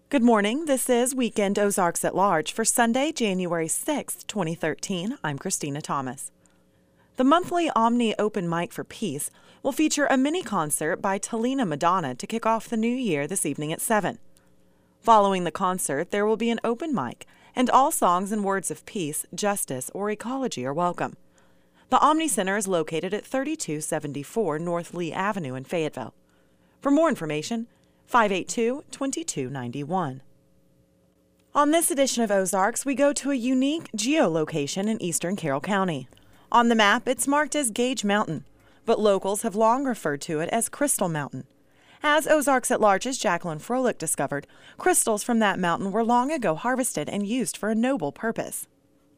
Good morning. This is Weekend Ozarks at Large for Sunday, January 6, 2013. I'm Christina Thomas. The monthly Omni Open Mic for Peace will feature a mini concert by Talina Madonna to kick off the new year this evening at 7. Following the concert, there will be an open mic, and all songs and words of peace, justice, or ecology are welcome. The Omni Center is located at 3274 North Lee Avenue in Fayetteville. For more information, 582-2291. On this edition of Ozarks, we go to a unique geolocation in eastern Carroll County. On the map, it's marked as Gage Mountain, but locals have long referred to it as Crystal Mountain. As Ozarks at Large's Jacqueline Froelich discovered, crystals from that mountain were long ago harvested and used for a noble purpose.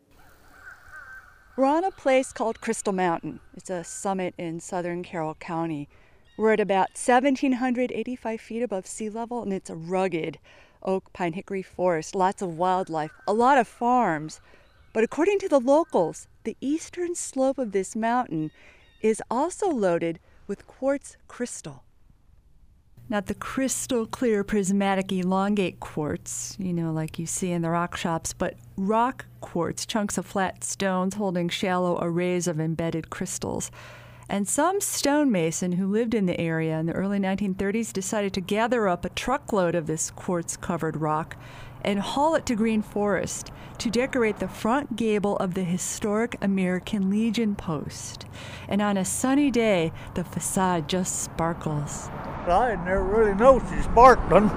We're on a place called Crystal Mountain. It's a summit in southern Carroll County. We're at about 1,785 feet above sea level, and it's a rugged oak pine hickory forest, lots of wildlife, a lot of farms. But according to the locals, the eastern slope of this mountain is also loaded with quartz crystal. Not the crystal clear prismatic elongate quartz, like you see in the rock shops, but rock quartz, chunks of flat stones holding shallow arrays of embedded crystals. And some stonemason who lived in the area in the early 1930s decided to gather up a truckload of this quartz-covered rock and haul it to Green Forest to decorate the front gable of the historic American Legion post. And on a sunny day, the facade just sparkles. I had never really noticed it sparkling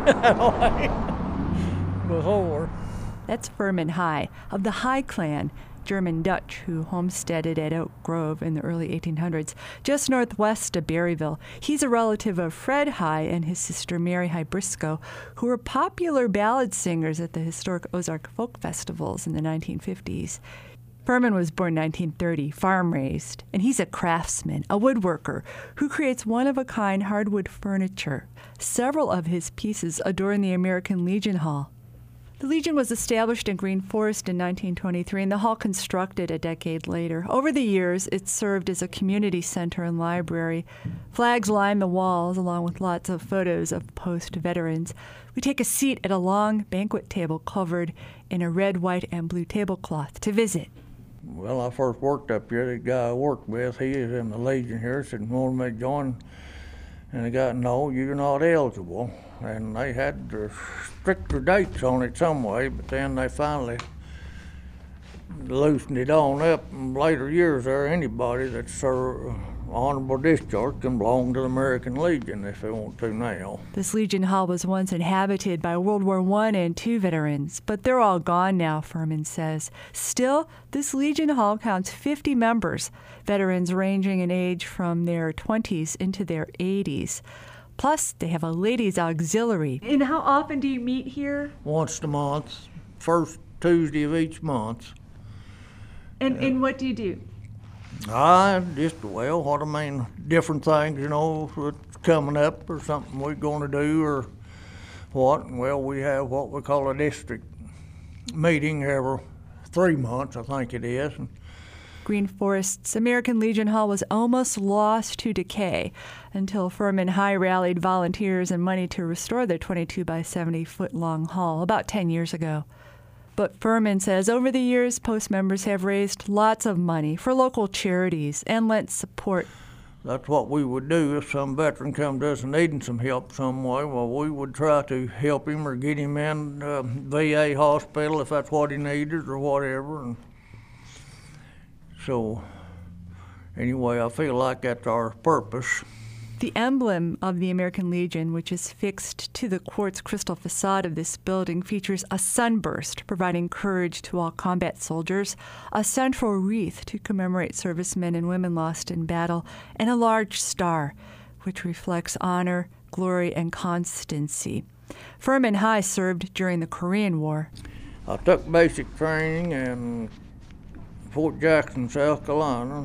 before. That's Furman High of the High clan, German-Dutch, who homesteaded at Oak Grove in the early 1800s, just northwest of Berryville. He's a relative of Fred High and his sister Mary High Briscoe, who were popular ballad singers at the historic Ozark folk festivals in the 1950s. Furman was born 1930, farm-raised, and he's a craftsman, a woodworker, who creates one-of-a-kind hardwood furniture. Several of his pieces adorn the American Legion Hall. The Legion was established in Green Forest in 1923 and the hall constructed a decade later. Over the years, it served as a community center and library. Flags line the walls along with lots of photos of post-veterans. We take a seat at a long banquet table covered in a red, white, and blue tablecloth to visit. Well, I first worked up here. The guy I worked with, he is in the Legion here, said, wanted me to join. And I got, no, you're not eligible. And they had stricter dates on it some way, but then they finally loosened it on up. In later years there, anybody that's honorable discharge can belong to the American Legion if they want to now. This Legion Hall was once inhabited by World War I and II veterans, but they're all gone now, Furman says. Still, this Legion Hall counts 50 members, veterans ranging in age from their 20s into their 80s. Plus, they have a ladies' auxiliary. And how often do you meet here? Once a month, first Tuesday of each month. And what do you do? Different things, that's coming up or something we're going to do or what. Well, we have what we call a district meeting every 3 months, I think it is. Green Forest's American Legion Hall was almost lost to decay until Furman High rallied volunteers and money to restore their 22 by 70 foot long hall about 10 years ago. But Furman says over the years, post members have raised lots of money for local charities and lent support. That's what we would do if some veteran come to us and needing some help some way. Well, we would try to help him or get him in VA hospital if that's what he needed or whatever. And so, anyway, I feel like that's our purpose. The emblem of the American Legion, which is fixed to the quartz crystal facade of this building, features a sunburst, providing courage to all combat soldiers, a central wreath to commemorate servicemen and women lost in battle, and a large star, which reflects honor, glory, and constancy. Furman High served during the Korean War. I took basic training in Fort Jackson, South Carolina,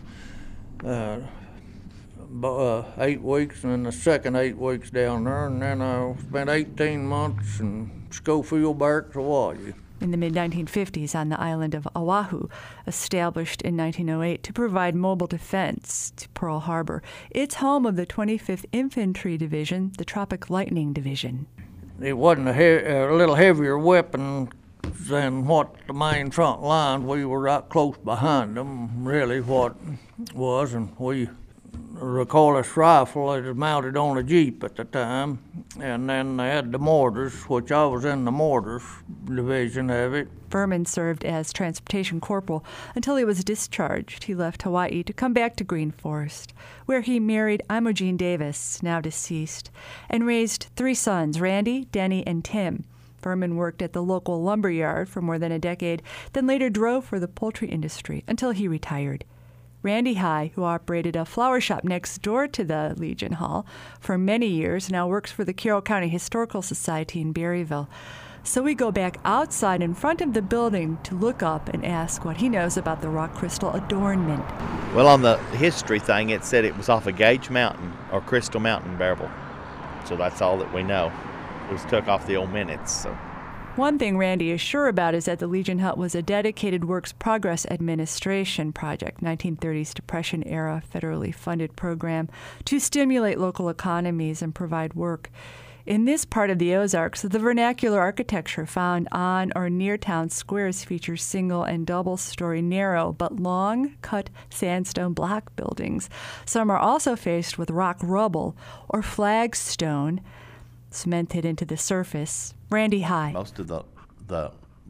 8 weeks, and then the second 8 weeks down there, and then I spent 18 months in Schofield Barracks, Hawaii. In the mid-1950s on the island of Oahu, established in 1908 to provide mobile defense to Pearl Harbor. It's home of the 25th Infantry Division, the Tropic Lightning Division. it wasn't a little heavier weapon than what the main front lines. We were right close behind them, really, what was, and we recoilless rifle. It was mounted on a Jeep at the time, and then they had the mortars, which I was in the mortars division of it. Furman served as transportation corporal until he was discharged. He left Hawaii to come back to Green Forest, where he married Imogene Davis, now deceased, and raised 3 sons, Randy, Denny, and Tim. Furman worked at the local lumber yard for more than a decade, then later drove for the poultry industry until he retired. Randy High, who operated a flower shop next door to the Legion Hall for many years, now works for the Carroll County Historical Society in Berryville. So we go back outside in front of the building to look up and ask what he knows about the rock crystal adornment. Well, on the history thing, it said it was off of Gage Mountain or Crystal Mountain, Berryville. So that's all that we know. It was took off the old minutes. So. One thing Randy is sure about is that the Legion Hut was a dedicated Works Progress Administration project, 1930s Depression-era federally funded program to stimulate local economies and provide work. In this part of the Ozarks, the vernacular architecture found on or near town squares features single and double-story narrow but long-cut sandstone block buildings. Some are also faced with rock rubble or flagstone cemented into the surface. Randy High. Most of the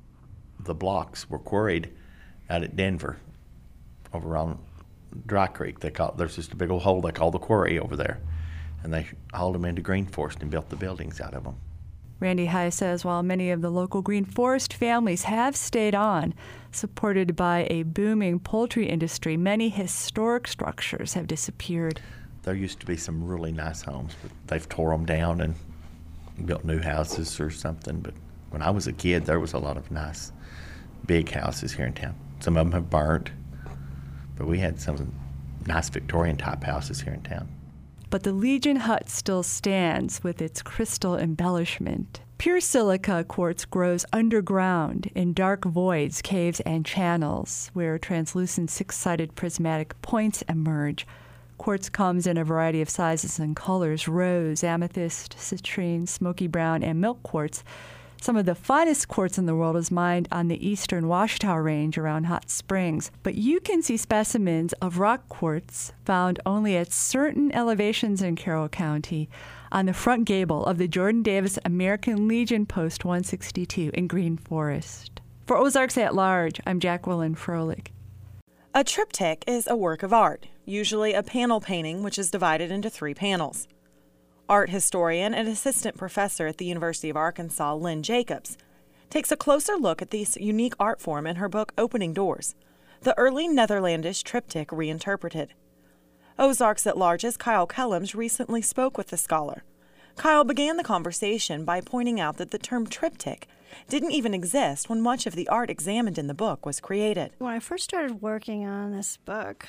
blocks were quarried out at Denver, over on Dry Creek. There's just a big old hole they call the quarry over there, and they hauled them into Green Forest and built the buildings out of them. Randy High says while many of the local Green Forest families have stayed on, supported by a booming poultry industry, many historic structures have disappeared. There used to be some really nice homes, but they've tore them down and built new houses or something. But when I was a kid, there was a lot of nice big houses here in town. Some of them have burnt, but we had some nice Victorian type houses here in town. But the Legion Hut still stands with its crystal embellishment. Pure silica quartz grows underground in dark voids, caves, and channels where translucent 6-sided prismatic points emerge. Quartz comes in a variety of sizes and colors: rose, amethyst, citrine, smoky brown, and milk quartz. Some of the finest quartz in the world is mined on the eastern Washita Range around Hot Springs. But you can see specimens of rock quartz found only at certain elevations in Carroll County on the front gable of the Jordan Davis American Legion Post 162 in Green Forest. For Ozarks at Large, I'm Jacqueline Froelich. A triptych is a work of art, usually a panel painting which is divided into 3 panels. Art historian and assistant professor at the University of Arkansas, Lynn Jacobs, takes a closer look at this unique art form in her book Opening Doors, the early Netherlandish triptych reinterpreted. Ozarks at Large's Kyle Kellums recently spoke with the scholar. Kyle began the conversation by pointing out that the term triptych didn't even exist when much of the art examined in the book was created. When I first started working on this book,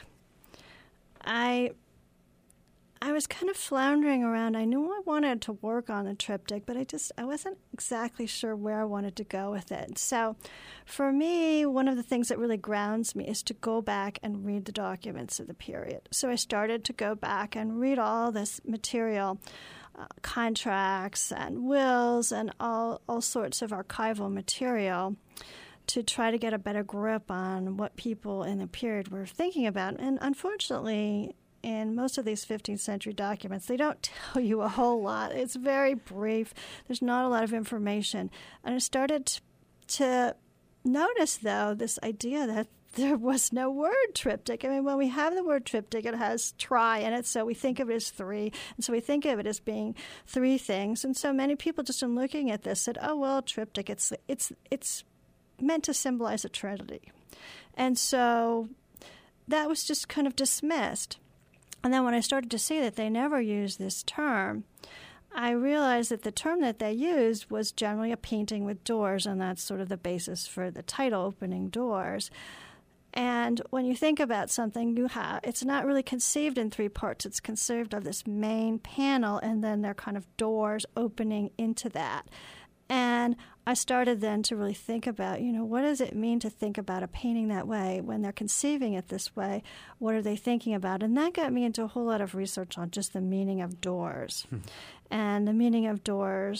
I was kind of floundering around. I knew I wanted to work on the triptych, but I wasn't exactly sure where I wanted to go with it. So for me, one of the things that really grounds me is to go back and read the documents of the period. So I started to go back and read all this material, contracts and wills and all sorts of archival material to try to get a better grip on what people in the period were thinking about. And unfortunately, in most of these 15th century documents, they don't tell you a whole lot. It's very brief. There's not a lot of information. And I started to notice, though, this idea that there was no word triptych. I mean, when we have the word triptych, it has tri in it, so we think of it as 3. And so we think of it as being 3 things. And so many people just in looking at this said, oh, well, triptych, it's meant to symbolize a trinity. And so that was just kind of dismissed. And then when I started to see that they never used this term, I realized that the term that they used was generally a painting with doors, and that's sort of the basis for the title, Opening Doors. And when you think about something, it's not really conceived in 3 parts. It's conceived of this main panel, and then there are kind of doors opening into that. And I started then to really think about, what does it mean to think about a painting that way? When they're conceiving it this way, what are they thinking about? And that got me into a whole lot of research on just the meaning of doors. And the meaning of doors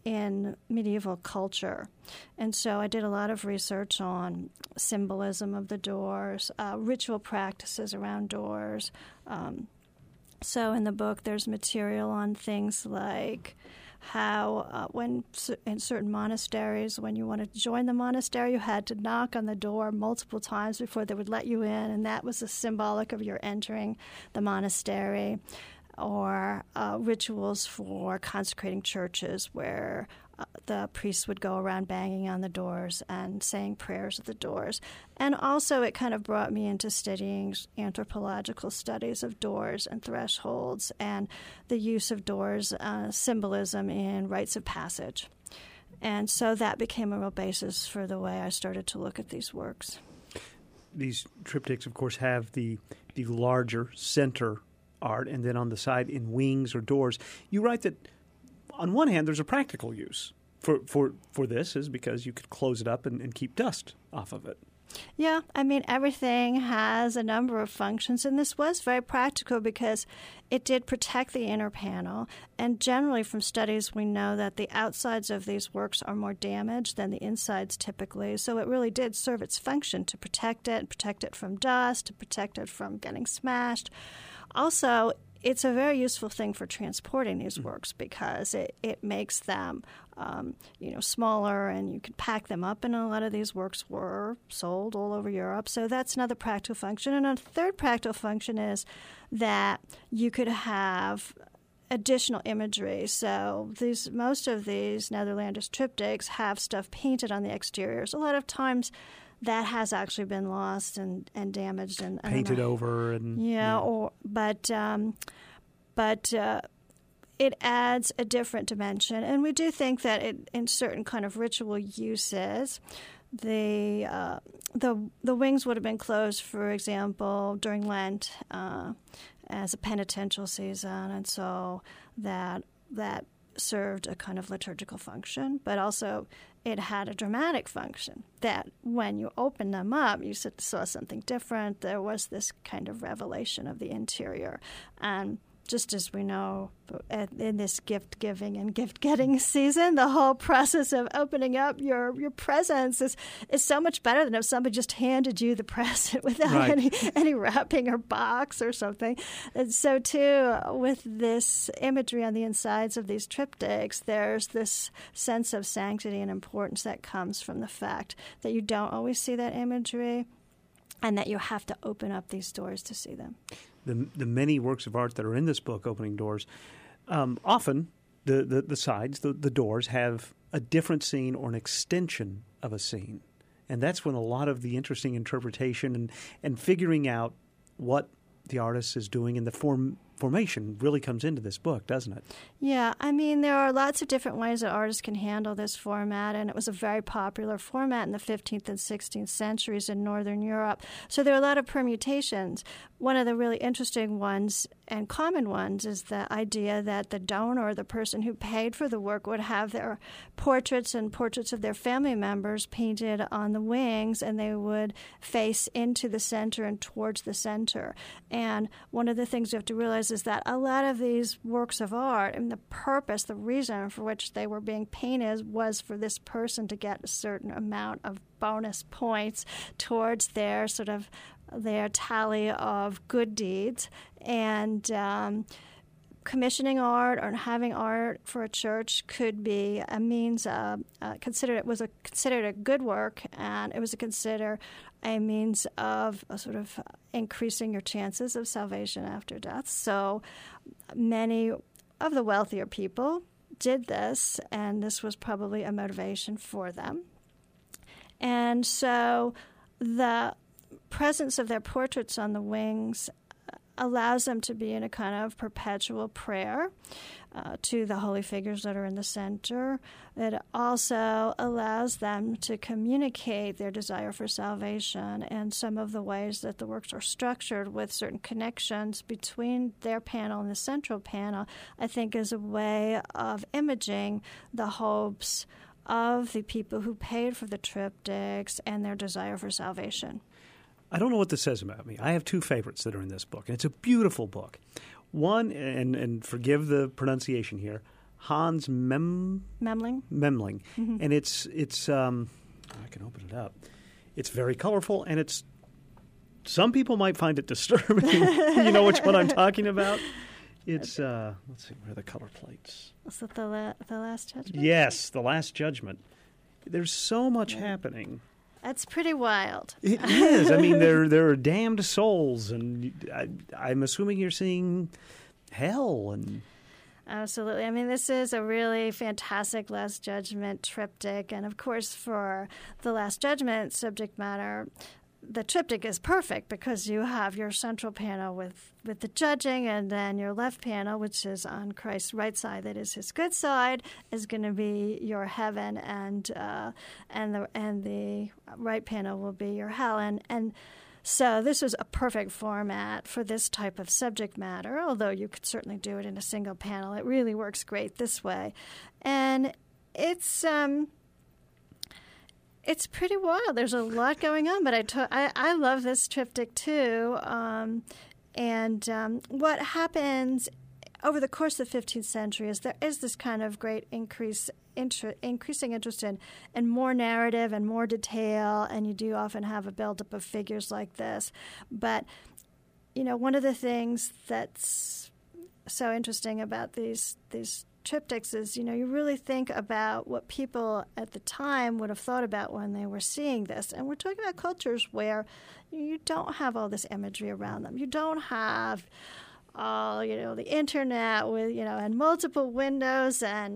in medieval culture. And so I did a lot of research on symbolism of the doors, ritual practices around doors. So in the book, there's material on things like how when in certain monasteries, when you wanted to join the monastery, you had to knock on the door multiple times before they would let you in, and that was a symbolic of your entering the monastery. Or rituals for consecrating churches where the priests would go around banging on the doors and saying prayers at the doors. And also it kind of brought me into studying anthropological studies of doors and thresholds and the use of doors symbolism in rites of passage. And so that became a real basis for the way I started to look at these works. These triptychs, of course, have the larger center art, and then on the side in wings or doors. You write that on one hand there's a practical use for this, is because you could close it up and keep dust off of it. Yeah, I mean, everything has a number of functions, and this was very practical because it did protect the inner panel. And generally from studies, we know that the outsides of these works are more damaged than the insides typically. So it really did serve its function to protect it from dust, to protect it from getting smashed. Also, it's a very useful thing for transporting these works because it makes them, smaller, and you can pack them up. And a lot of these works were sold all over Europe. So that's another practical function. And a third practical function is that you could have additional imagery. So most of these Netherlanders triptychs have stuff painted on the exteriors. A lot of times that has actually been lost and damaged and painted over and but it adds a different dimension, and we do think that in certain kind of ritual uses, the wings would have been closed, for example, during Lent as a penitential season, and so that served a kind of liturgical function, but also it had a dramatic function that when you opened them up, you saw something different. There was this kind of revelation of the interior. And just as we know, in this gift-giving and gift-getting season, the whole process of opening up your presents is so much better than if somebody just handed you the present without any wrapping or box or something. And so, too, with this imagery on the insides of these triptychs, there's this sense of sanctity and importance that comes from the fact that you don't always see that imagery and that you have to open up these doors to see them. The many works of art that are in this book, Opening Doors, often the sides, the doors, have a different scene or an extension of a scene. And that's when a lot of the interesting interpretation and figuring out what the artist is doing in the formation really comes into this book, doesn't it? Yeah, I mean, there are lots of different ways that artists can handle this format, and it was a very popular format in the 15th and 16th centuries in Northern Europe. So there are a lot of permutations. One of the really interesting ones and common ones is the idea that the donor, the person who paid for the work, would have their portraits and portraits of their family members painted on the wings, and they would face into the center and towards the center. And one of the things you have to realize is that a lot of these works of art, and the purpose, the reason for which they were being painted was for this person to get a certain amount of bonus points towards their their tally of good deeds. And commissioning art or having art for a church could be a means of considered a good work, and it was considered a means of increasing your chances of salvation after death. So many of the wealthier people did this, and this was probably a motivation for them. And so the presence of their portraits on the wings allows them to be in a kind of perpetual prayer to the holy figures that are in the center. It also allows them to communicate their desire for salvation, and some of the ways that the works are structured with certain connections between their panel and the central panel, I think, is a way of imaging the hopes of the people who paid for the triptychs and their desire for salvation. I don't know what this says about me. I have two favorites that are in this book, and it's a beautiful book. One, and forgive the pronunciation here, Hans Memling. And it's I can open it up. It's very colorful, and it's some people might find it disturbing. You know which one I'm talking about? It's let's see, where are the color plates? Is that the Last Judgment? Yes, The Last Judgment. There's so much happening. That's pretty wild. It is. I mean, there are damned souls, and I'm assuming you're seeing hell and. Absolutely. I mean, this is a really fantastic Last Judgment triptych. And, of course, for the Last Judgment subject matter, the triptych is perfect because you have your central panel with the judging, and then your left panel, which is on Christ's right side, that is his good side, is going to be your heaven, and the right panel will be your hell. And so this was a perfect format for this type of subject matter, although you could certainly do it in a single panel. It really works great this way. And it's pretty wild. There's a lot going on, but I love this triptych too. What happens over the course of the 15th century is there is this kind of great increasing interest in more narrative and more detail, and you do often have a buildup of figures like this. But, you know, one of the things that's so interesting about these triptychs is, you know, you really think about what people at the time would have thought about when they were seeing this. And we're talking about cultures where you don't have all this imagery around them. You don't have all, you know, the internet with, you know, and multiple windows and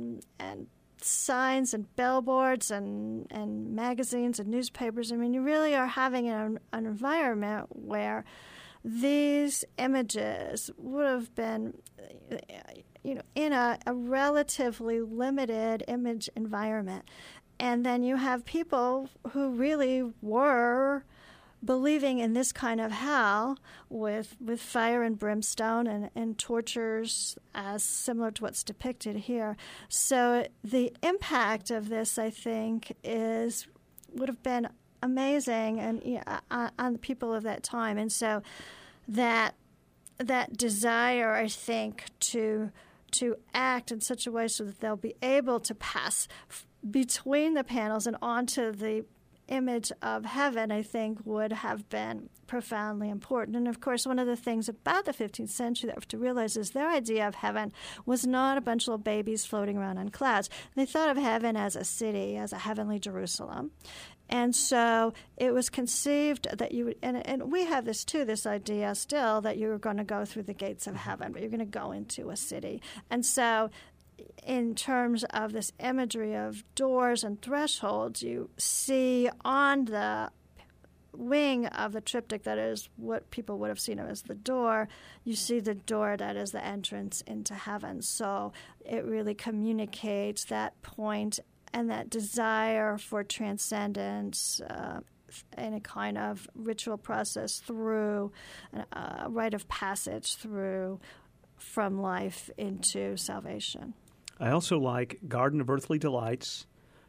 signs and billboards and magazines and newspapers. I mean, you really are having an environment where these images would have been, you know, in a relatively limited image environment. And then you have people who really were believing in this kind of hell with fire and brimstone and tortures as similar to what's depicted here. So the impact of this, I think, would have been amazing and on the people of that time. And so that desire, I think, to act in such a way so that they'll be able to pass between the panels and onto the image of heaven, I think, would have been profoundly important. And, of course, one of the things about the 15th century that we have to realize is their idea of heaven was not a bunch of little babies floating around on clouds. They thought of heaven as a city, as a heavenly Jerusalem. And so it was conceived that you would, and we have this too, this idea still that you're going to go through the gates of heaven, but you're going to go into a city. And so in terms of this imagery of doors and thresholds, you see on the wing of the triptych, that is what people would have seen as the door, you see the door that is the entrance into heaven. So it really communicates that point and that desire for transcendence in a kind of ritual process through a rite of passage through from life into salvation. I also like Garden of Earthly Delights,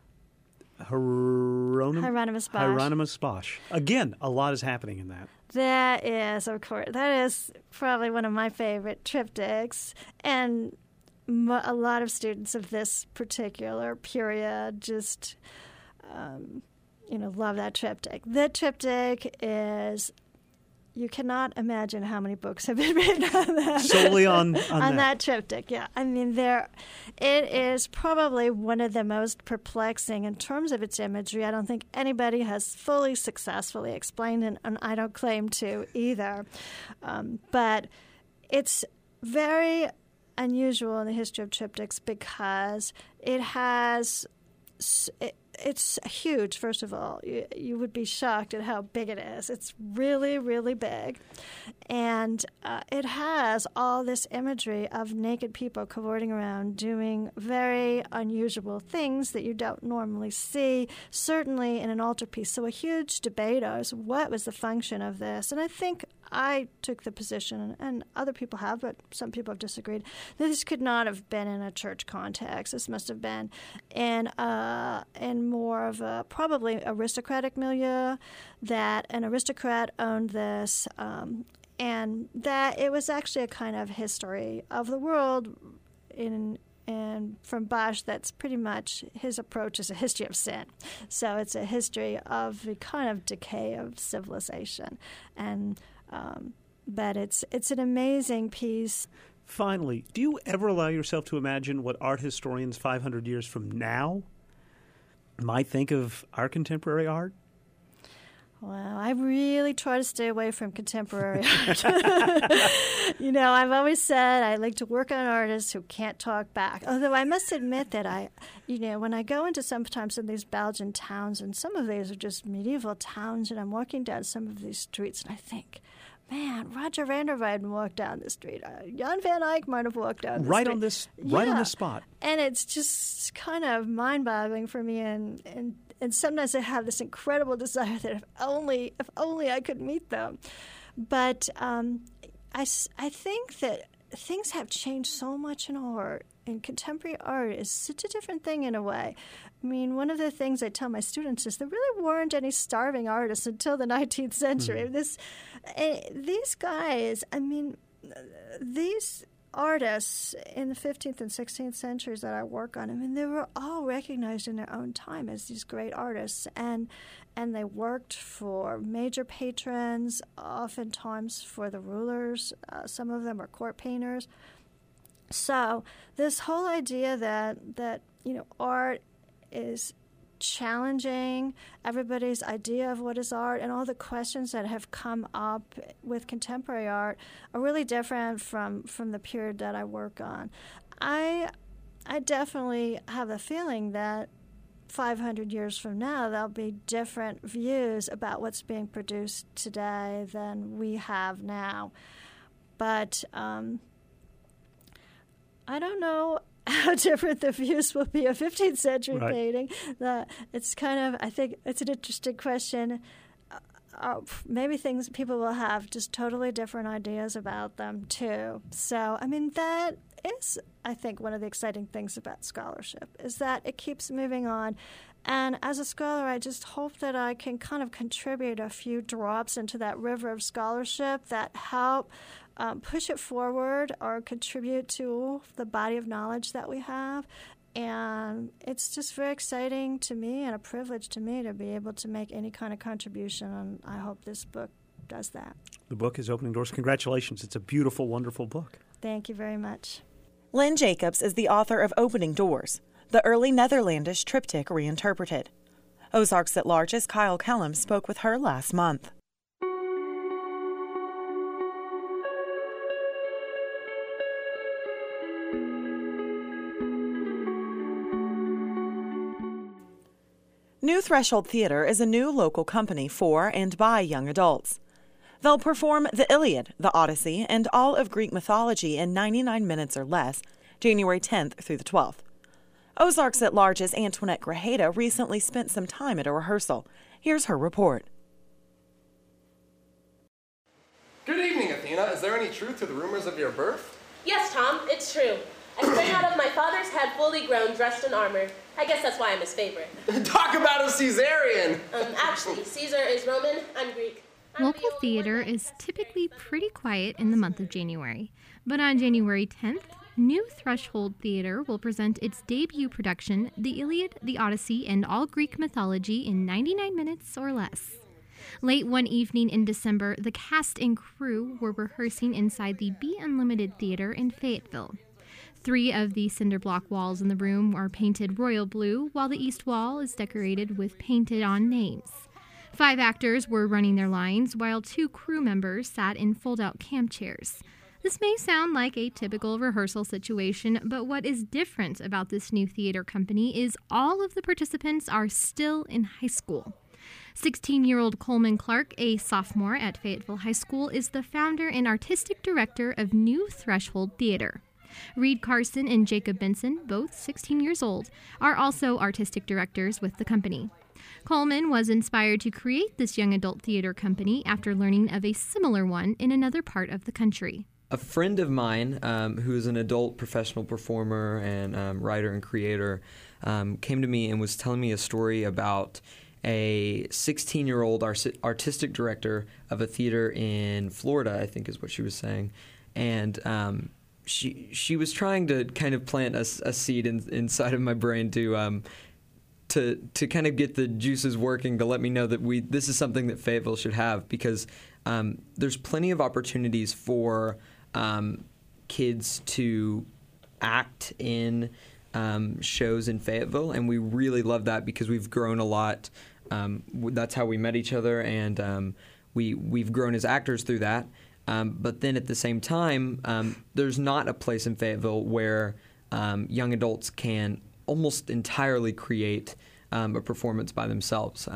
Hieronymus Bosch. Again, a lot is happening in that. That is, of course, that is probably one of my favorite triptychs, and a lot of students of this particular period just, love that triptych. The triptych is, you cannot imagine how many books have been written on that. Solely on that triptych, yeah. I mean, it is probably one of the most perplexing in terms of its imagery. I don't think anybody has fully successfully explained it, and I don't claim to either. But it's very unusual in the history of triptychs because it's huge, first of all. You would be shocked at how big it is. It's really, really big. And it has all this imagery of naked people cavorting around doing very unusual things that you don't normally see, certainly in an altarpiece. So a huge debate is what was the function of this. And I think I took the position, and other people have, but some people have disagreed, that this could not have been in a church context. This must have been in more of a probably aristocratic milieu, that an aristocrat owned this, and that it was actually a kind of history of the world in and from Bosch, that's pretty much his approach is a history of sin. So it's a history of the kind of decay of civilization, and but it's an amazing piece. Finally, do you ever allow yourself to imagine what art historians 500 years from now might think of our contemporary art? Well, I really try to stay away from contemporary art. I've always said I like to work on artists who can't talk back. Although I must admit that when I go into sometimes in these Belgian towns, and some of these are just medieval towns, and I'm walking down some of these streets, and I think, man, Roger van der Weyden walked down the street. Jan van Eyck might have walked down the right street. Right on this spot. And it's just kind of mind-boggling for me, and sometimes I have this incredible desire that if only I could meet them. But I think that things have changed so much in art, and contemporary art is such a different thing in a way. I mean, one of the things I tell my students is there really weren't any starving artists until the 19th century. These guys, these artists in the 15th and 16th centuries that I work on, they were all recognized in their own time as these great artists, and they worked for major patrons, oftentimes for the rulers. Some of them are court painters. So this whole idea that art is challenging everybody's idea of what is art, and all the questions that have come up with contemporary art are really different from the period that I work on. I definitely have the feeling that 500 years from now, there'll be different views about what's being produced today than we have now. But I don't know how different the views will be of 15th century painting. It's kind of, I think it's an interesting question. Maybe people will have just totally different ideas about them too. So, that is, I think, one of the exciting things about scholarship is that it keeps moving on. And as a scholar, I just hope that I can kind of contribute a few drops into that river of scholarship that help push it forward or contribute to the body of knowledge that we have. And it's just very exciting to me and a privilege to me to be able to make any kind of contribution, and I hope this book does that. The book is Opening Doors. Congratulations. It's a beautiful, wonderful book. Thank you very much. Lynn Jacobs is the author of Opening Doors, the early Netherlandish triptych reinterpreted. Ozarks at Large's Kyle Kellum spoke with her last month. New Threshold Theater is a new local company for and by young adults. They'll perform the Iliad, the Odyssey, and all of Greek mythology in 99 minutes or less, January 10th through the 12th. Ozarks at Large's Antoinette Grajeda recently spent some time at a rehearsal. Here's her report. Good evening, Athena. Is there any truth to the rumors of your birth? Yes, Tom, it's true. I sprang out of my father's head fully grown, dressed in armor. I guess that's why I'm his favorite. Talk about a Caesarian! Actually, Caesar is Roman, I'm Greek. Local theater is typically pretty quiet in the month of January. But on January 10th, New Threshold Theater will present its debut production, The Iliad, the Odyssey, and all Greek mythology in 99 minutes or less. Late one evening in December, the cast and crew were rehearsing inside the Be Unlimited Theater in Fayetteville. 3 of the cinder block walls in the room are painted royal blue, while the east wall is decorated with painted-on names. 5 actors were running their lines, while 2 crew members sat in fold-out camp chairs. This may sound like a typical rehearsal situation, but what is different about this new theater company is all of the participants are still in high school. 16-year-old Coleman Clark, a sophomore at Fayetteville High School, is the founder and artistic director of New Threshold Theater. Reed Carson and Jacob Benson, both 16 years old, are also artistic directors with the company. Coleman was inspired to create this young adult theater company after learning of a similar one in another part of the country. A friend of mine who's an adult professional performer and writer and creator came to me and was telling me a story about a 16-year-old artistic director of a theater in Florida, I think is what she was saying. And she was trying to kind of plant a seed inside of my brain to kind of get the juices working, to let me know that this is something that Fayetteville should have, because there's plenty of opportunities for kids to act in shows in Fayetteville, and we really love that because we've grown a lot. That's how we met each other, and we've grown as actors through that. But then at the same time, there's not a place in Fayetteville where young adults can almost entirely create a performance by themselves.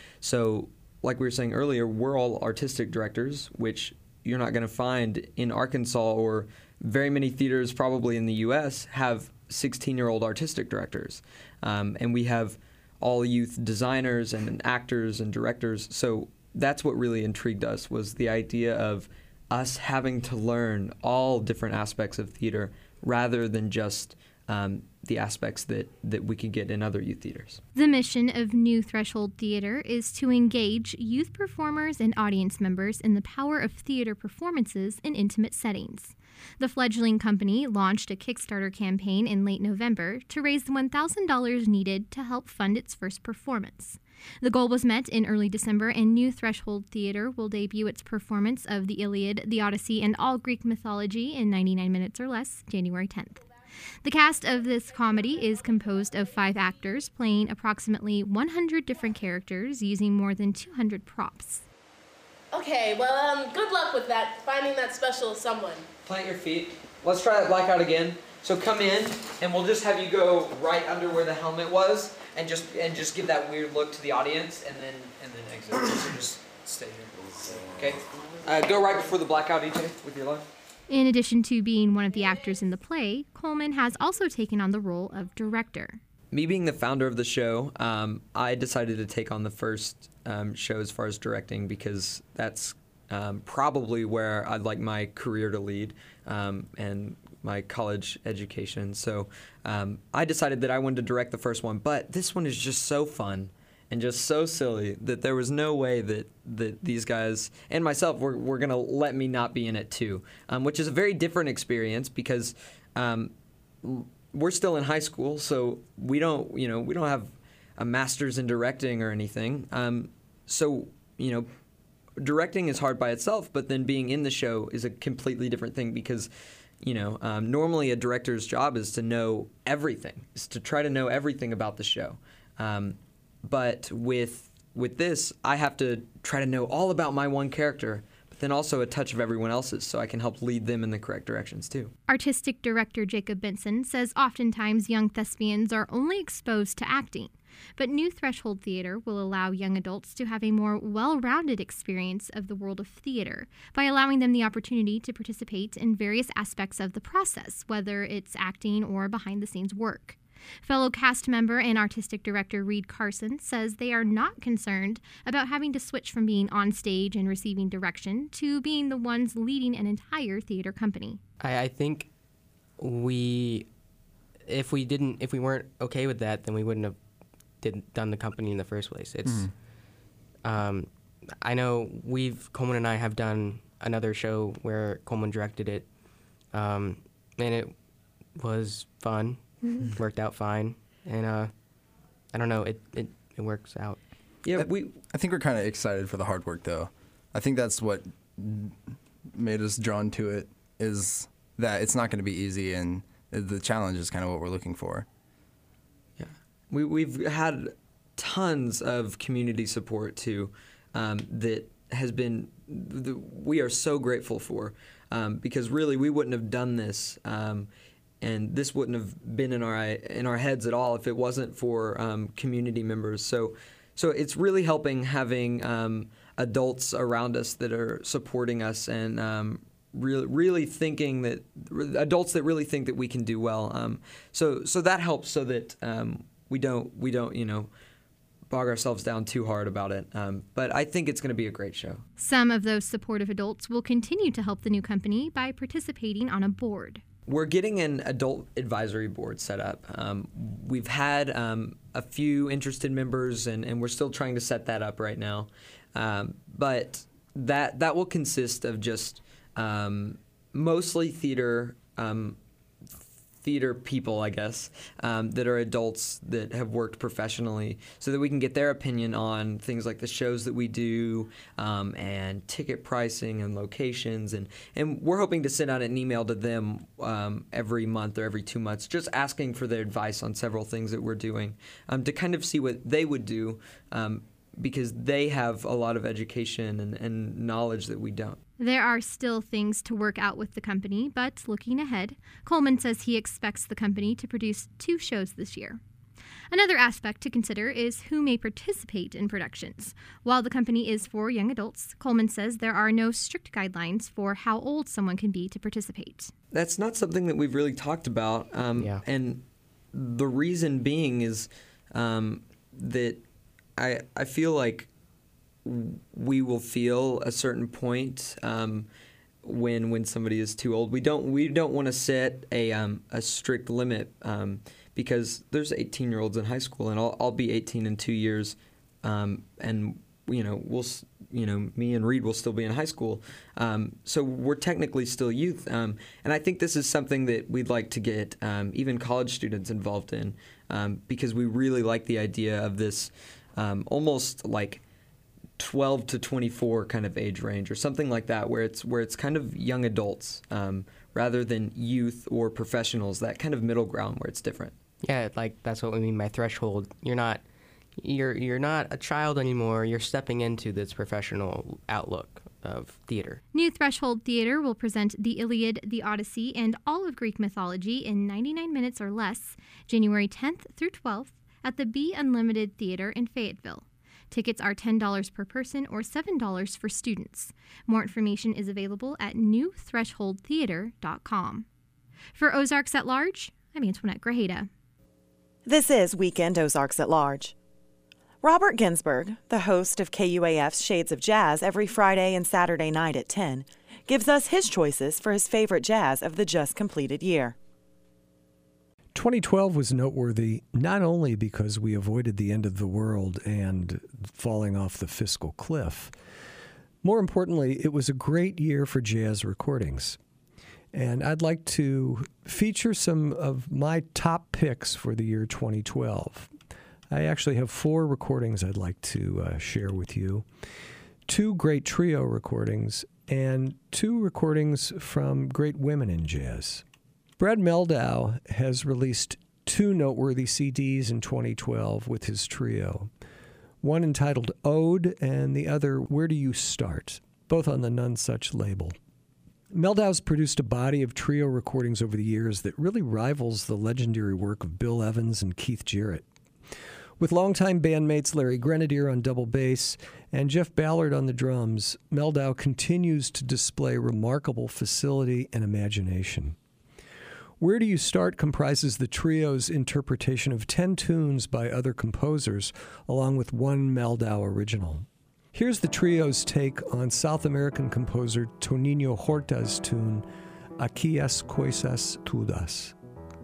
So like we were saying earlier, we're all artistic directors, which you're not going to find in Arkansas, or very many theaters probably in the U.S. have 16-year-old artistic directors. And we have all youth designers and actors and directors. So that's what really intrigued us, was the idea of us having to learn all different aspects of theater rather than just the aspects that we could get in other youth theaters. The mission of New Threshold Theater is to engage youth performers and audience members in the power of theater performances in intimate settings. The fledgling company launched a Kickstarter campaign in late November to raise the $1,000 needed to help fund its first performance. The goal was met in early December, and New Threshold Theater will debut its performance of the Iliad, the Odyssey, and all Greek mythology in 99 minutes or less, January 10th. The cast of this comedy is composed of 5 actors playing approximately 100 different characters using more than 200 props. Okay, well, good luck with that, finding that special someone. Plant your feet. Let's try that blackout again. So come in, and we'll just have you go right under where the helmet was, and just give that weird look to the audience, and then exit. So just stay here. Okay. Go right before the blackout, EJ, with your left. In addition to being one of the actors in the play, Coleman has also taken on the role of director. Me being the founder of the show, I decided to take on the first show as far as directing, because that's probably where I'd like my career to lead, and my college education. So I decided that I wanted to direct the first one, but this one is just so fun and just so silly that there was no way that these guys and myself were going to let me not be in it too, which is a very different experience, because we're still in high school, so we don't have a master's in directing or anything. So directing is hard by itself, but then being in the show is a completely different thing, because normally a director's job is to know everything, is to try to know everything about the show. But with this, I have to try to know all about my one character, but then also a touch of everyone else's, so I can help lead them in the correct directions too. Artistic director Jacob Benson says oftentimes young thespians are only exposed to acting, but New Threshold Theater will allow young adults to have a more well-rounded experience of the world of theater by allowing them the opportunity to participate in various aspects of the process, whether it's acting or behind-the-scenes work. Fellow cast member and artistic director Reed Carson says they are not concerned about having to switch from being on stage and receiving direction to being the ones leading an entire theater company. I think if we weren't okay with that, then we wouldn't have done the company in the first place. It's I know Coleman and I have done another show where Coleman directed it, and it was fun. Worked out fine, and I don't know, it works out. Yeah, I think we're kind of excited for the hard work, though. I think that's what made us drawn to it, is that it's not going to be easy, and the challenge is kind of what we're looking for. Yeah, we've had tons of community support too, that has been we are so grateful for, because really we wouldn't have done this. And this wouldn't have been in our heads at all if it wasn't for community members. So it's really helping having adults around us that are supporting us, and really thinking that adults that really think that we can do well. So that helps, so that we don't bog ourselves down too hard about it. But I think it's going to be a great show. Some of those supportive adults will continue to help the new company by participating on a board. We're getting an adult advisory board set up. We've had a few interested members, and we're still trying to set that up right now. But that will consist of just mostly theater theater people, I guess, that are adults that have worked professionally, so that we can get their opinion on things like the shows that we do, and ticket pricing and locations. And we're hoping to send out an email to them every month or every 2 months, just asking for their advice on several things that we're doing, to kind of see what they would do, because they have a lot of education and knowledge that we don't. There are still things to work out with the company, but looking ahead, Coleman says he expects the company to produce 2 shows this year. Another aspect to consider is who may participate in productions. While the company is for young adults, Coleman says there are no strict guidelines for how old someone can be to participate. That's not something that we've really talked about, and the reason being is that I feel like we will feel a certain point when somebody is too old. We don't want to set a strict limit, because there's 18-year-olds in high school, and I'll be 18 in 2 years, and me and Reed will still be in high school, so we're technically still youth, and I think this is something that we'd like to get even college students involved in, because we really like the idea of this almost like 12 to 24 kind of age range or something like that, where it's kind of young adults rather than youth or professionals, that kind of middle ground where it's different. Yeah, like that's what we mean by threshold. You're not a child anymore. You're stepping into this professional outlook of theater. New Threshold Theater will present the Iliad, the Odyssey, and all of Greek mythology in 99 minutes or less, January 10th through 12th at the Be Unlimited Theater in Fayetteville. Tickets are $10 per person or $7 for students. More information is available at newthresholdtheater.com. For Ozarks at Large, I'm Antoinette Grajeda. This is Weekend Ozarks at Large. Robert Ginsburg, the host of KUAF's Shades of Jazz every Friday and Saturday night at 10, gives us his choices for his favorite jazz of the just completed year. 2012 was noteworthy not only because we avoided the end of the world and falling off the fiscal cliff. More importantly, it was a great year for jazz recordings. And I'd like to feature some of my top picks for the year 2012. I actually have 4 recordings I'd like to share with you. 2 great trio recordings and 2 recordings from great women in jazz. Brad Mehldau has released 2 noteworthy CDs in 2012 with his trio. One entitled Ode and the other Where Do You Start, both on the None Such label. Mehldau's produced a body of trio recordings over the years that really rivals the legendary work of Bill Evans and Keith Jarrett. With longtime bandmates Larry Grenadier on double bass and Jeff Ballard on the drums, Mehldau continues to display remarkable facility and imagination. Where Do You Start comprises the trio's interpretation of 10 tunes by other composers, along with 1 Mehldau original. Here's the trio's take on South American composer Toninho Horta's tune, Aqui as Coisas Todas.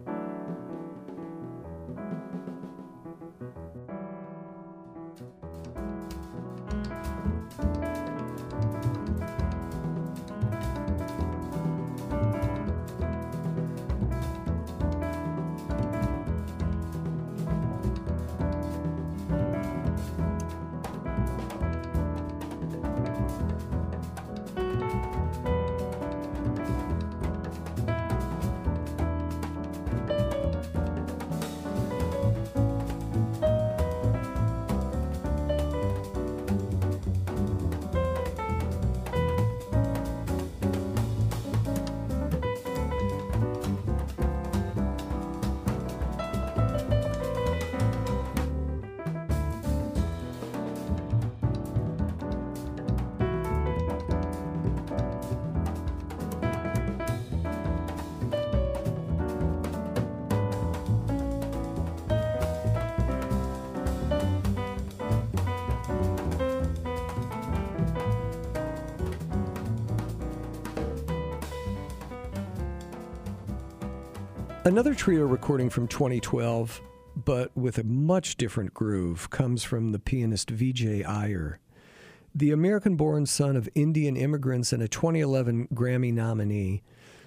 Another trio recording from 2012, but with a much different groove, comes from the pianist Vijay Iyer. The American-born son of Indian immigrants and a 2011 Grammy nominee,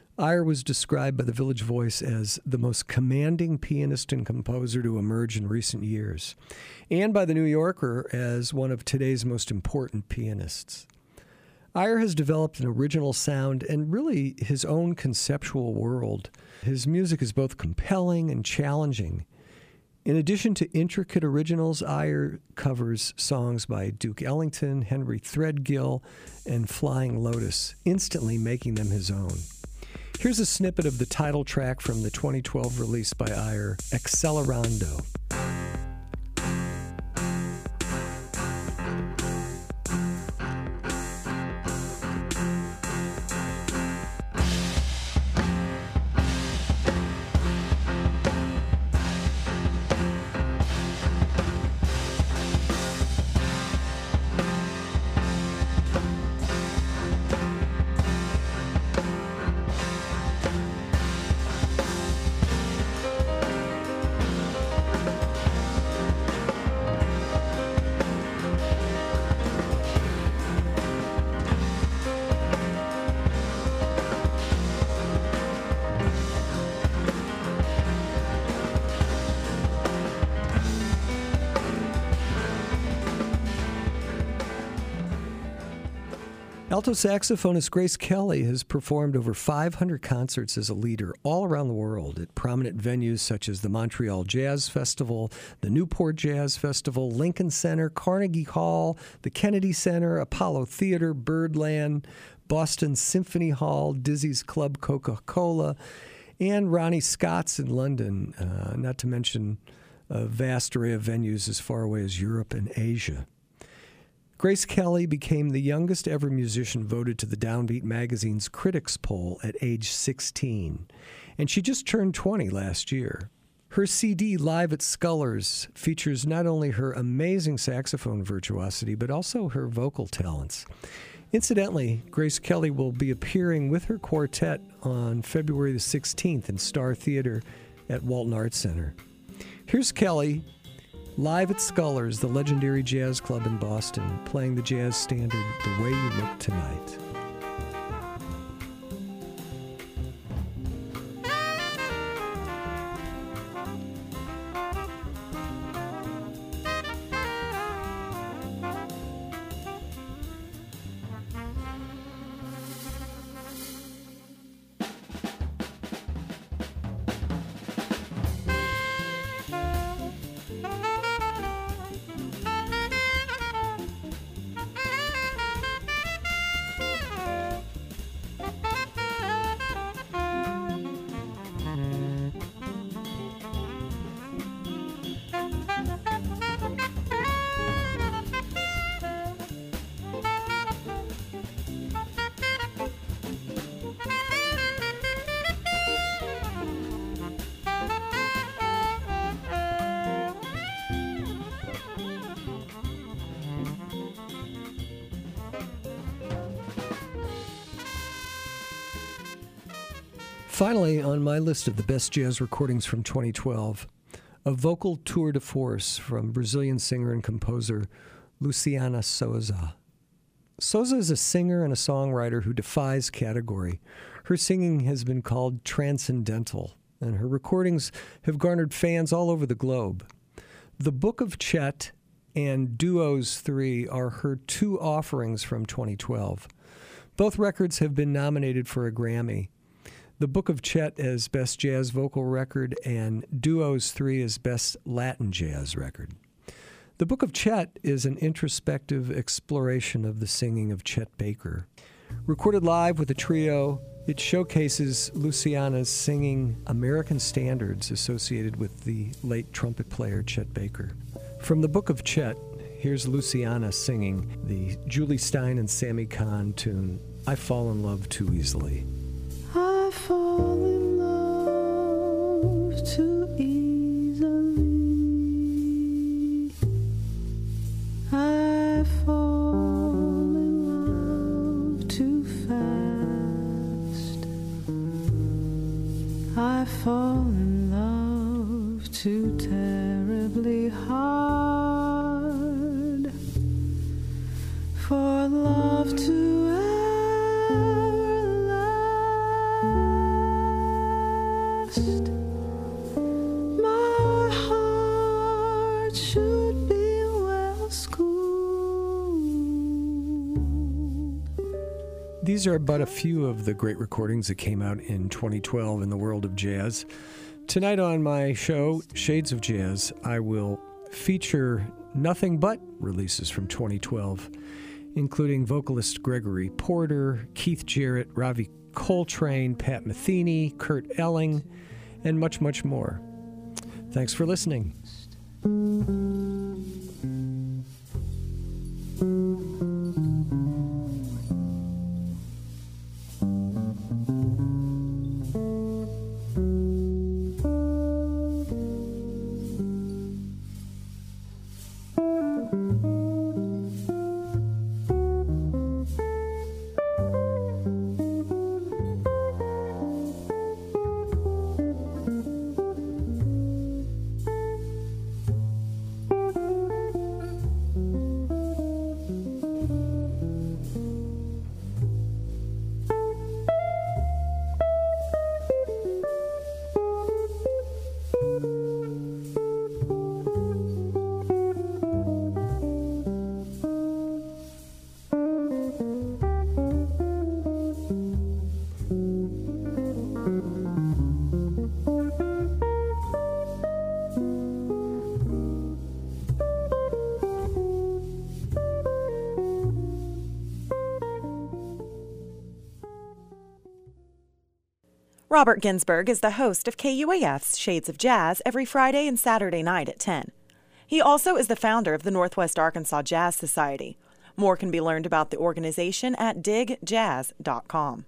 Ayer was described by the Village Voice as the most commanding pianist and composer to emerge in recent years, and by the New Yorker as one of today's most important pianists. Ayer has developed an original sound and really his own conceptual world. His music is both compelling and challenging. In addition to intricate originals, Ayer covers songs by Duke Ellington, Henry Threadgill, and Flying Lotus, instantly making them his own. Here's a snippet of the title track from the 2012 release by Ayer, Accelerando. Alto saxophonist Grace Kelly has performed over 500 concerts as a leader all around the world at prominent venues such as the Montreal Jazz Festival, the Newport Jazz Festival, Lincoln Center, Carnegie Hall, the Kennedy Center, Apollo Theater, Birdland, Boston Symphony Hall, Dizzy's Club Coca-Cola, and Ronnie Scott's in London, not to mention a vast array of venues as far away as Europe and Asia. Grace Kelly became the youngest ever musician voted to the Downbeat magazine's Critics Poll at age 16, and she just turned 20 last year. Her CD, Live at Scullers, features not only her amazing saxophone virtuosity, but also her vocal talents. Incidentally, Grace Kelly will be appearing with her quartet on February the 16th in Star Theater at Walton Arts Center. Here's Kelly, live at Scullers, the legendary jazz club in Boston, playing the jazz standard, The Way You Look Tonight. Finally, on my list of the best jazz recordings from 2012, a vocal tour de force from Brazilian singer and composer Luciana Souza. Souza is a singer and a songwriter who defies category. Her singing has been called transcendental, and her recordings have garnered fans all over the globe. The Book of Chet and Duos 3 are her two offerings from 2012. Both records have been nominated for a Grammy. The Book of Chet as Best Jazz Vocal Record and Duos 3 as Best Latin Jazz Record. The Book of Chet is an introspective exploration of the singing of Chet Baker. Recorded live with a trio, it showcases Luciana's singing American standards associated with the late trumpet player Chet Baker. From the Book of Chet, here's Luciana singing the Julie Stein and Sammy Kahn tune, I Fall in Love Too Easily. I fall in love too easily. I fall in love too fast. I fall in love too terribly hard for love to ever last. These are but a few of the great recordings that came out in 2012 in the world of jazz. Tonight on my show, Shades of Jazz, I will feature nothing but releases from 2012, including vocalist Gregory Porter, Keith Jarrett, Ravi Coltrane, Pat Metheny, Kurt Elling, and much, much more. Thanks for listening. Robert Ginsburg is the host of KUAF's Shades of Jazz every Friday and Saturday night at 10. He also is the founder of the Northwest Arkansas Jazz Society. More can be learned about the organization at digjazz.com.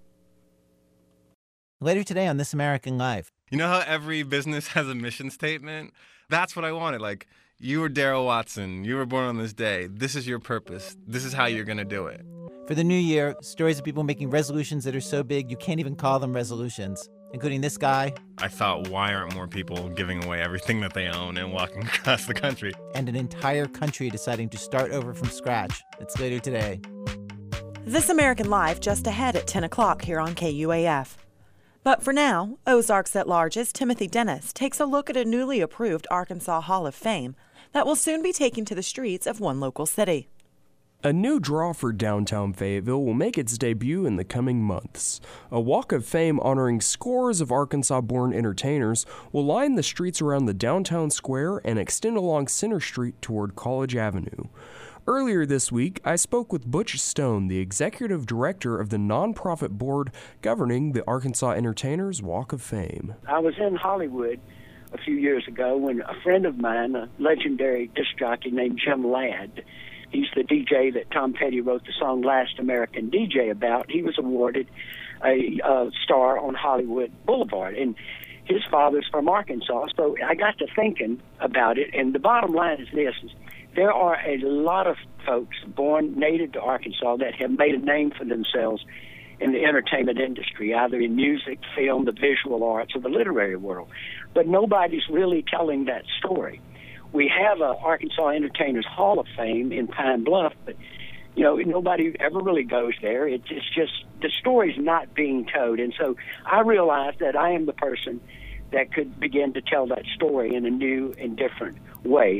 Later today on This American Life. You know how every business has a mission statement? That's what I wanted. Like, you were Daryl Watson. You were born on this day. This is your purpose. This is how you're going to do it. For the new year, stories of people making resolutions that are so big you can't even call them resolutions, including this guy. I thought, why aren't more people giving away everything that they own and walking across the country? And an entire country deciding to start over from scratch. It's later today. This American Life just ahead at 10 o'clock here on KUAF. But for now, Ozarks at Large's Timothy Dennis takes a look at a newly approved Arkansas Hall of Fame that will soon be taken to the streets of one local city. A new draw for downtown Fayetteville will make its debut in the coming months. A walk of fame honoring scores of Arkansas-born entertainers will line the streets around the downtown square and extend along Center Street toward College Avenue. Earlier this week, I spoke with Butch Stone, the executive director of the nonprofit board governing the Arkansas Entertainers Walk of Fame. I was in Hollywood a few years ago when a friend of mine, a legendary disc jockey named Jim Ladd, he's the DJ that Tom Petty wrote the song Last American DJ about. He was awarded a star on Hollywood Boulevard, and his father's from Arkansas. So I got to thinking about it, and the bottom line is this. There are a lot of folks born native to Arkansas that have made a name for themselves in the entertainment industry, either in music, film, the visual arts, or the literary world. But nobody's really telling that story. We have a Arkansas Entertainers Hall of Fame in Pine Bluff, but nobody ever really goes there. It's just the story's not being told, and so I realized that I am the person that could begin to tell that story in a new and different way.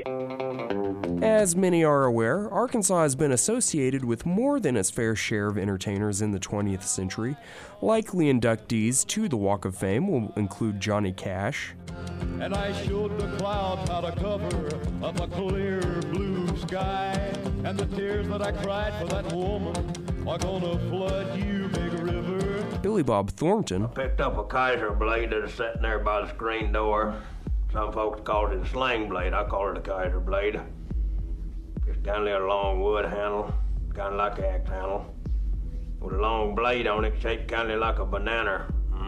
As many are aware, Arkansas has been associated with more than its fair share of entertainers in the 20th century. Likely inductees to the Walk of Fame will include Johnny Cash. And I showed the clouds how to cover up a clear blue sky, and the tears that I cried for that woman are gonna flood you, big river. Billy Bob Thornton. I picked up a Kaiser blade that is sitting there by the screen door. Some folks call it a sling blade. I call it a Kaiser blade. Just kind of a long wood handle, kind of like an axe handle, with a long blade on it, shaped kind of like a banana.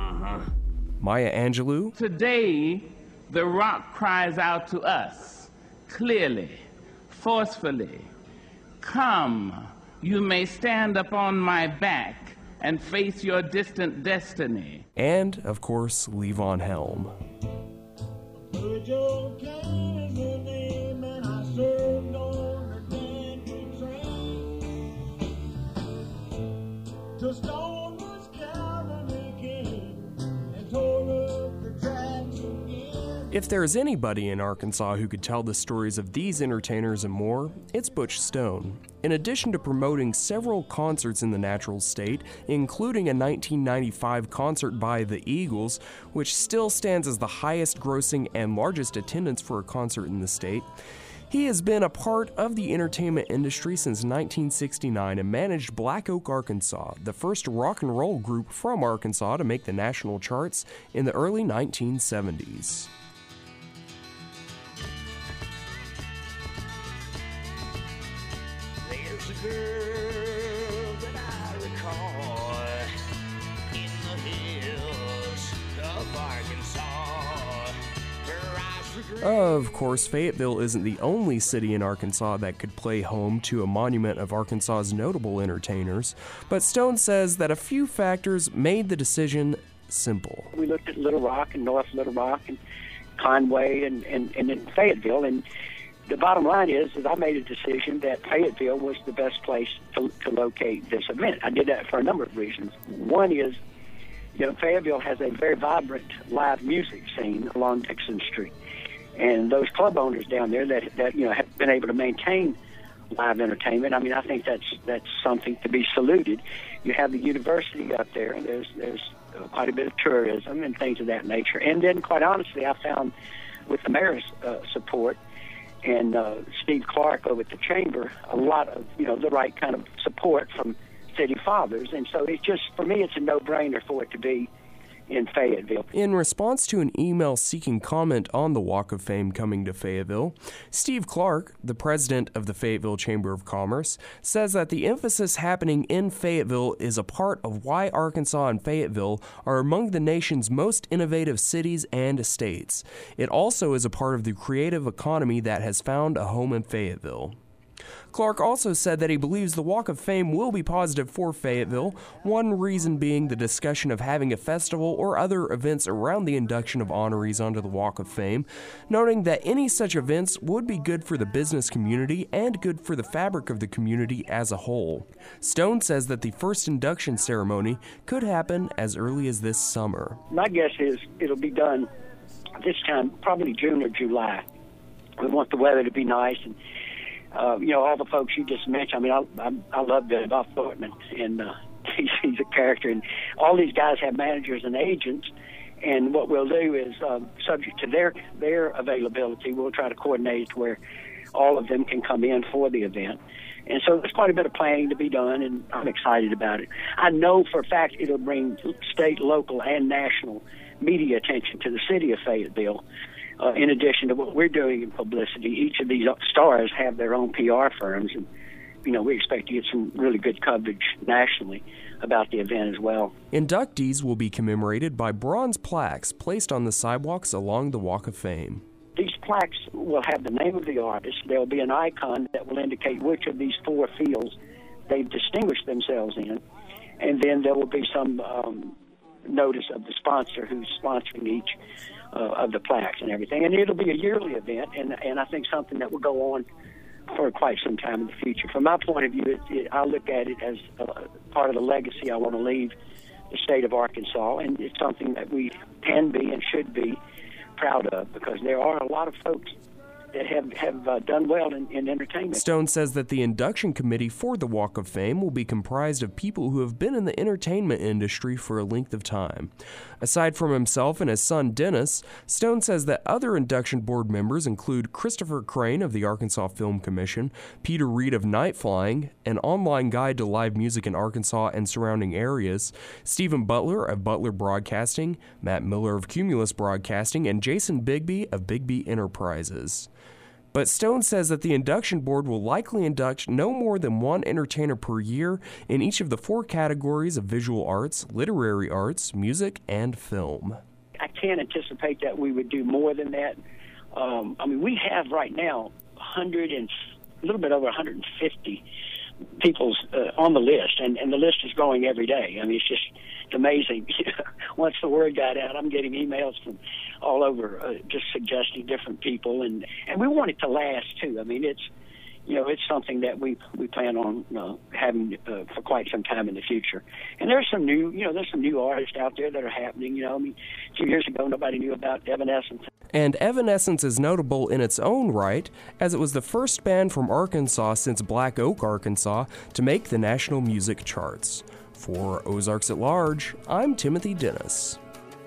Maya Angelou. Today, the rock cries out to us, clearly, forcefully, "Come, you may stand upon my back and face your distant destiny." And, of course, Levon Helm. If there is anybody in Arkansas who could tell the stories of these entertainers and more, it's Butch Stone. In addition to promoting several concerts in the Natural State, including a 1995 concert by the Eagles, which still stands as the highest grossing and largest attendance for a concert in the state, he has been a part of the entertainment industry since 1969 and managed Black Oak, Arkansas, the first rock and roll group from Arkansas to make the national charts in the early 1970s. There's a girl that I recall in the hills of Arkansas. Her eyes were green. Of course, Fayetteville isn't the only city in Arkansas that could play home to a monument of Arkansas's notable entertainers, but Stone says that a few factors made the decision simple. We looked at Little Rock and North Little Rock and Conway and in Fayetteville, and the bottom line is that I made a decision that Fayetteville was the best place to locate this event. I did that for a number of reasons. One is, Fayetteville has a very vibrant live music scene along Dixon Street. And those club owners down there that have been able to maintain live entertainment, I mean, I think that's something to be saluted. You have the university up there, and there's quite a bit of tourism and things of that nature. And then, quite honestly, I found with the mayor's support and Steve Clark over at the chamber, a lot of the right kind of support from city fathers. And so it's just, for me, it's a no-brainer for it to be in Fayetteville. In response to an email seeking comment on the Walk of Fame coming to Fayetteville, Steve Clark, the president of the Fayetteville Chamber of Commerce, says that the emphasis happening in Fayetteville is a part of why Arkansas and Fayetteville are among the nation's most innovative cities and states. It also is a part of the creative economy that has found a home in Fayetteville. Clark also said that he believes the Walk of Fame will be positive for Fayetteville, one reason being the discussion of having a festival or other events around the induction of honorees onto the Walk of Fame, noting that any such events would be good for the business community and good for the fabric of the community as a whole. Stone says that the first induction ceremony could happen as early as this summer. My guess is it'll be done this time, probably June or July. We want the weather to be nice, and all the folks you just mentioned. I mean, I love Bob Thornton, and he's a character. And all these guys have managers and agents. And what we'll do is, subject to their availability, we'll try to coordinate to where all of them can come in for the event. And so there's quite a bit of planning to be done, and I'm excited about it. I know for a fact it'll bring state, local, and national media attention to the city of Fayetteville. In addition to what we're doing in publicity, each of these stars have their own PR firms, and we expect to get some really good coverage nationally about the event as well. Inductees will be commemorated by bronze plaques placed on the sidewalks along the Walk of Fame. These plaques will have the name of the artist. There will be an icon that will indicate which of these four fields they've distinguished themselves in, and then there will be some notice of the sponsor who's sponsoring each of the plaques and everything. And it'll be a yearly event, and I think something that will go on for quite some time in the future. From my point of view, I look at it as part of the legacy I want to leave the state of Arkansas, and it's something that we can be and should be proud of, because there are a lot of folks that have done well in entertainment. Stone says that the induction committee for the Walk of Fame will be comprised of people who have been in the entertainment industry for a length of time. Aside from himself and his son Dennis, Stone says that other induction board members include Christopher Crane of the Arkansas Film Commission, Peter Reed of Night Flying, an online guide to live music in Arkansas and surrounding areas, Stephen Butler of Butler Broadcasting, Matt Miller of Cumulus Broadcasting, and Jason Bigby of Bigby Enterprises. But Stone says that the induction board will likely induct no more than one entertainer per year in each of the four categories of visual arts, literary arts, music, and film. I can't anticipate that we would do more than that. We have right now a little bit over 150 people on the list, and the list is growing every day. I mean, it's just amazing. Once the word got out, I'm getting emails from all over just suggesting different people, and we want it to last too. I mean, it's it's something that we plan on having for quite some time in the future. And there's some new artists out there that are happening. A few years ago, nobody knew about Evanescence. And Evanescence is notable in its own right, as it was the first band from Arkansas since Black Oak, Arkansas, to make the national music charts. For Ozarks at Large, I'm Timothy Dennis.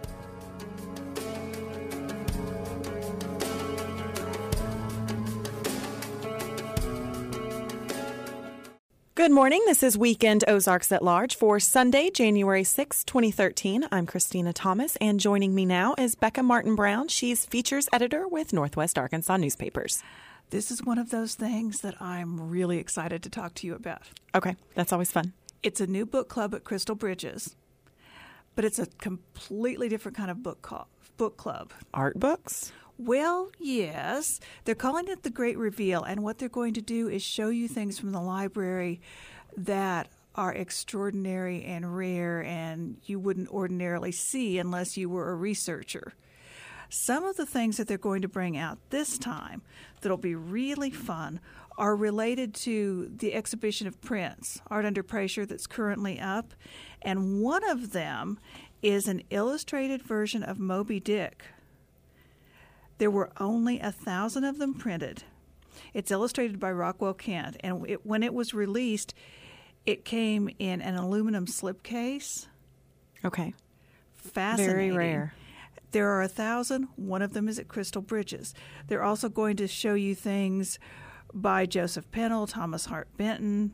Good morning. This is Weekend Ozarks at Large for Sunday, January 6, 2013. I'm Christina Thomas, and joining me now is Becca Martin Brown. She's features editor with Northwest Arkansas Newspapers. This is one of those things that I'm really excited to talk to you about. Okay, that's always fun. It's a new book club at Crystal Bridges, but it's a completely different kind of book club. Art books? Well, yes. They're calling it The Great Reveal, and what they're going to do is show you things from the library that are extraordinary and rare and you wouldn't ordinarily see unless you were a researcher. Some of the things that they're going to bring out this time that'll be really fun are related to the exhibition of prints, Art Under Pressure, that's currently up, and one of them is an illustrated version of Moby Dick. There were only 1,000 of them printed. It's illustrated by Rockwell Kent, and when it was released, it came in an aluminum slipcase. Okay. Fascinating. Very rare. There are 1,000. One of them is at Crystal Bridges. They're also going to show you things by Joseph Pennell, Thomas Hart Benton.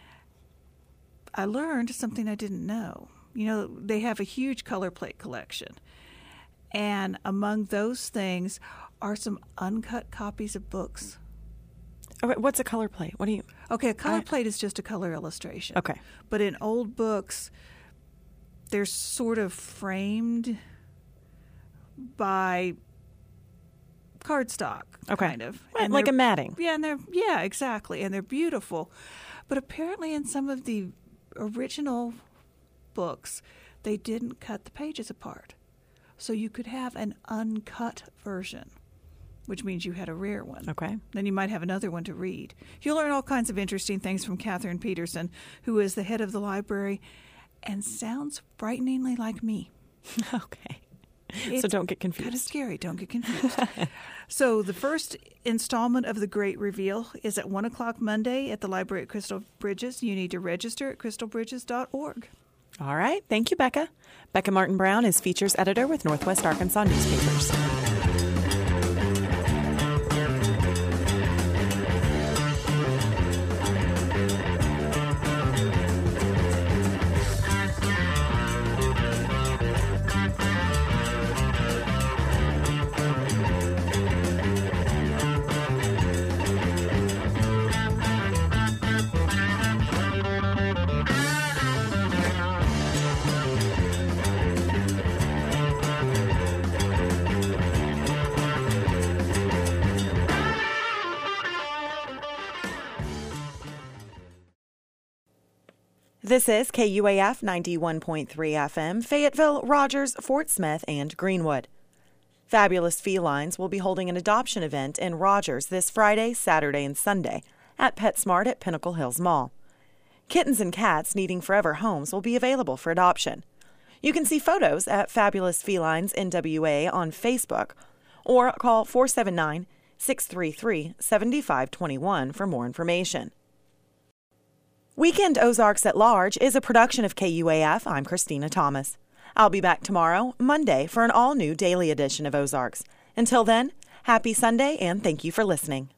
I learned something I didn't know. They have a huge color plate collection. And among those things are some uncut copies of books. Oh, what's a color plate? What do you... Okay, a color plate is just a color illustration. Okay. But in old books, they're sort of framed by cardstock, kind of. Right, like a matting. Yeah, exactly. And they're beautiful. But apparently in some of the original books, they didn't cut the pages apart. So you could have an uncut version, which means you had a rare one. Okay. Then you might have another one to read. You'll learn all kinds of interesting things from Catherine Peterson, who is the head of the library and sounds frighteningly like me. Okay. So don't get confused. Kind of scary. Don't get confused. So the first installment of The Great Reveal is at 1 o'clock Monday at the library at Crystal Bridges. You need to register at crystalbridges.org. All right. Thank you, Becca. Becca Martin Brown is features editor with Northwest Arkansas Newspapers. This is KUAF 91.3 FM, Fayetteville, Rogers, Fort Smith, and Greenwood. Fabulous Felines will be holding an adoption event in Rogers this Friday, Saturday, and Sunday at PetSmart at Pinnacle Hills Mall. Kittens and cats needing forever homes will be available for adoption. You can see photos at Fabulous Felines NWA on Facebook or call 479-633-7521 for more information. Weekend Ozarks at Large is a production of KUAF. I'm Christina Thomas. I'll be back tomorrow, Monday, for an all-new daily edition of Ozarks. Until then, happy Sunday and thank you for listening.